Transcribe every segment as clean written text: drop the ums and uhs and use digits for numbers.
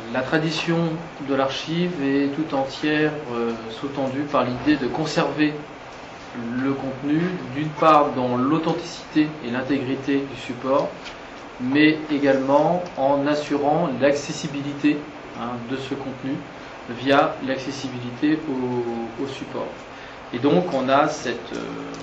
La tradition de l'archive est tout entière sous-tendue par l'idée de conserver le contenu, d'une part dans l'authenticité et l'intégrité du support, mais également en assurant l'accessibilité de ce contenu via l'accessibilité au support. Et donc on a cette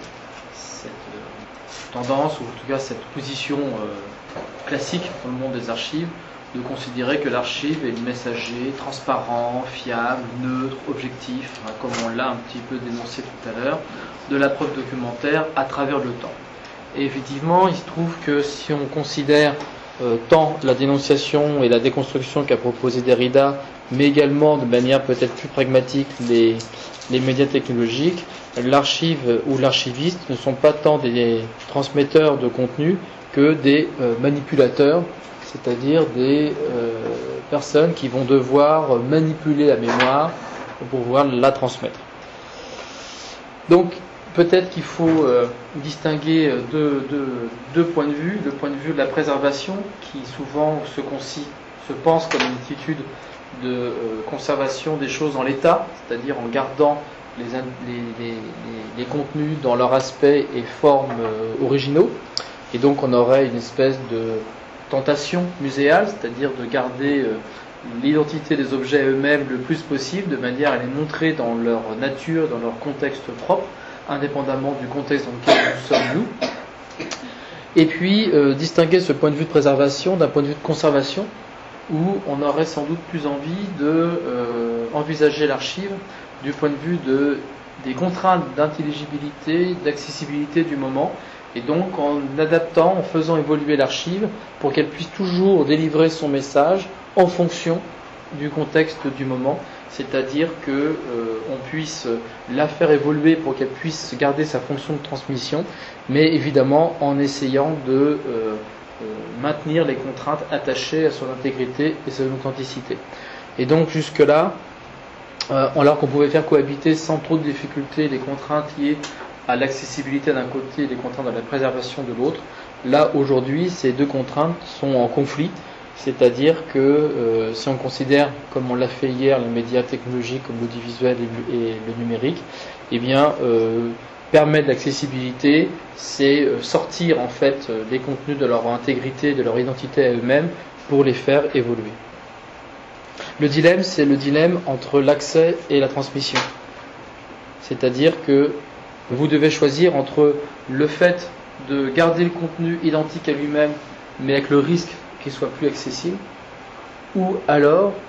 tendance, ou en tout cas cette position classique dans le monde des archives, de considérer que l'archive est le messager transparent, fiable, neutre, objectif, comme on l'a un petit peu dénoncé tout à l'heure, de la preuve documentaire à travers le temps. Et effectivement, il se trouve que si on considère tant la dénonciation et la déconstruction qu'a proposé Derrida, mais également de manière peut-être plus pragmatique les médias technologiques, l'archive ou l'archiviste ne sont pas tant des transmetteurs de contenu que des manipulateurs, c'est-à-dire des personnes qui vont devoir manipuler la mémoire pour pouvoir la transmettre. Donc, peut-être qu'il faut distinguer deux points de vue. Le point de vue de la préservation, qui souvent se pense comme une attitude de conservation des choses en l'état, c'est-à-dire en gardant les contenus dans leur aspect et forme originaux. Et donc on aurait une espèce de tentation muséale, c'est-à-dire de garder l'identité des objets eux-mêmes le plus possible, de manière à les montrer dans leur nature, dans leur contexte propre, indépendamment du contexte dans lequel nous sommes nous. Et puis distinguer ce point de vue de préservation d'un point de vue de conservation, où on aurait sans doute plus envie de envisager l'archive du point de vue des contraintes d'intelligibilité, d'accessibilité du moment, et donc en adaptant, en faisant évoluer l'archive pour qu'elle puisse toujours délivrer son message en fonction du contexte du moment, c'est-à-dire que on puisse la faire évoluer pour qu'elle puisse garder sa fonction de transmission, mais évidemment en essayant de maintenir les contraintes attachées à son intégrité et son authenticité. Et donc jusque-là, alors qu'on pouvait faire cohabiter sans trop de difficultés les contraintes liées à l'accessibilité d'un côté et les contraintes de la préservation de l'autre, là aujourd'hui ces deux contraintes sont en conflit, c'est-à-dire que si on considère, comme on l'a fait hier, les médias technologiques comme l'audiovisuel et le numérique, eh bien permettre l'accessibilité, c'est sortir en fait les contenus de leur intégrité, de leur identité à eux-mêmes pour les faire évoluer. Le dilemme, c'est le dilemme entre l'accès et la transmission. C'est-à-dire que vous devez choisir entre le fait de garder le contenu identique à lui-même, mais avec le risque qu'il soit plus accessible, ou alors